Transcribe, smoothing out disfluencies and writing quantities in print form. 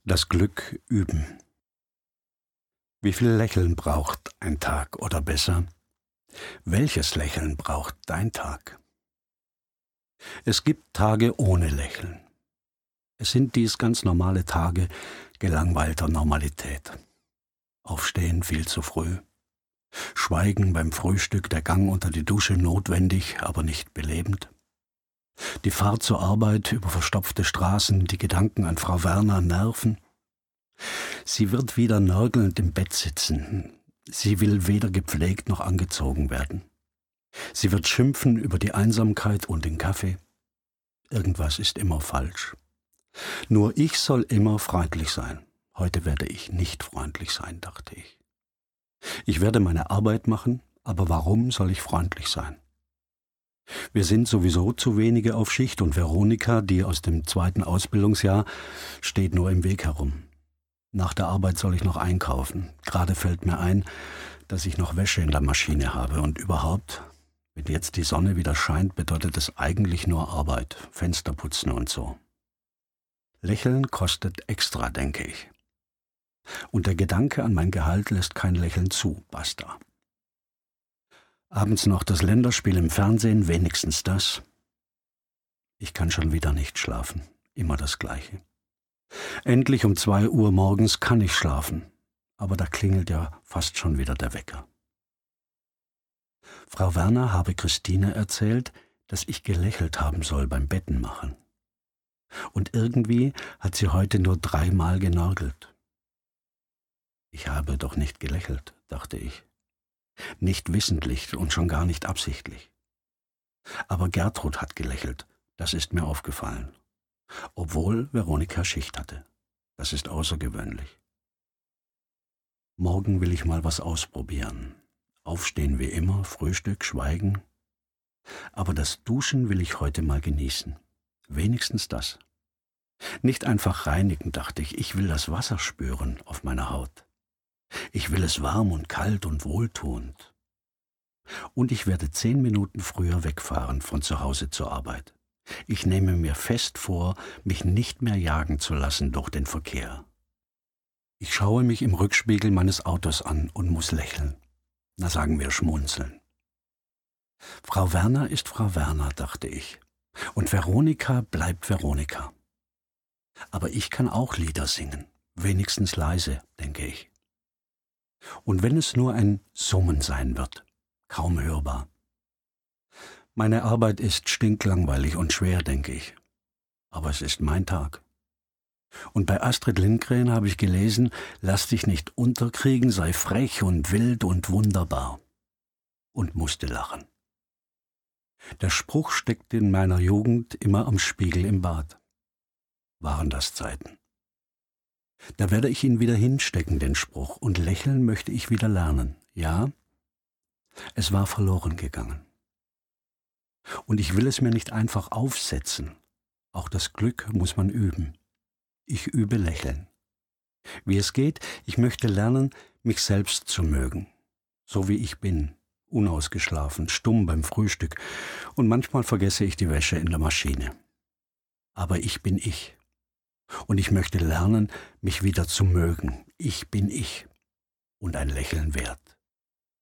Das Glück üben. Wie viel Lächeln braucht ein Tag oder besser, welches Lächeln braucht dein Tag? Es gibt Tage ohne Lächeln. Es sind dies ganz normale Tage gelangweilter Normalität. Aufstehen viel zu früh. Schweigen beim Frühstück, der Gang unter die Dusche notwendig, aber nicht belebend. Die Fahrt zur Arbeit über verstopfte Straßen, die Gedanken an Frau Werner nerven. Sie wird wieder nörgelnd im Bett sitzen. Sie will weder gepflegt noch angezogen werden. Sie wird schimpfen über die Einsamkeit und den Kaffee. Irgendwas ist immer falsch. Nur ich soll immer freundlich sein. Heute werde ich nicht freundlich sein, dachte ich. Ich werde meine Arbeit machen, aber warum soll ich freundlich sein? Wir sind sowieso zu wenige auf Schicht und Veronika, die aus dem 2. Ausbildungsjahr, steht nur im Weg herum. Nach der Arbeit soll ich noch einkaufen. Gerade fällt mir ein, dass ich noch Wäsche in der Maschine habe und überhaupt, wenn jetzt die Sonne wieder scheint, bedeutet es eigentlich nur Arbeit, Fenster putzen und so. Lächeln kostet extra, denke ich. Und der Gedanke an mein Gehalt lässt kein Lächeln zu, basta. Abends noch das Länderspiel im Fernsehen, wenigstens das. Ich kann schon wieder nicht schlafen, immer das Gleiche. Endlich um 2 Uhr morgens kann ich schlafen, aber da klingelt ja fast schon wieder der Wecker. Frau Werner habe Christine erzählt, dass ich gelächelt haben soll beim Bettenmachen. Und irgendwie hat sie heute nur 3-mal genörgelt. Ich habe doch nicht gelächelt, dachte ich. Nicht wissentlich und schon gar nicht absichtlich. Aber Gertrud hat gelächelt, das ist mir aufgefallen. Obwohl Veronika Schicht hatte. Das ist außergewöhnlich. Morgen will ich mal was ausprobieren. Aufstehen wie immer, Frühstück, schweigen. Aber das Duschen will ich heute mal genießen. Wenigstens das. Nicht einfach reinigen, dachte ich. Ich will das Wasser spüren auf meiner Haut. Ich will es warm und kalt und wohltuend. Und ich werde 10 Minuten früher wegfahren von zu Hause zur Arbeit. Ich nehme mir fest vor, mich nicht mehr jagen zu lassen durch den Verkehr. Ich schaue mich im Rückspiegel meines Autos an und muss lächeln. Na, sagen wir schmunzeln. Frau Werner ist Frau Werner, dachte ich. Und Veronika bleibt Veronika. Aber ich kann auch Lieder singen, wenigstens leise, denke ich. Und wenn es nur ein Summen sein wird, kaum hörbar. Meine Arbeit ist stinklangweilig und schwer, denke ich. Aber es ist mein Tag. Und bei Astrid Lindgren habe ich gelesen, lass dich nicht unterkriegen, sei frech und wild und wunderbar. Und musste lachen. Der Spruch steckte in meiner Jugend immer am Spiegel im Bad. Waren das Zeiten. Da werde ich ihn wieder hinstecken, den Spruch, und lächeln möchte ich wieder lernen. Ja, es war verloren gegangen. Und ich will es mir nicht einfach aufsetzen. Auch das Glück muss man üben. Ich übe Lächeln. Wie es geht, ich möchte lernen, mich selbst zu mögen. So wie ich bin, unausgeschlafen, stumm beim Frühstück, und manchmal vergesse ich die Wäsche in der Maschine. Aber ich bin ich. Und ich möchte lernen, mich wieder zu mögen. Ich bin ich und ein Lächeln wert.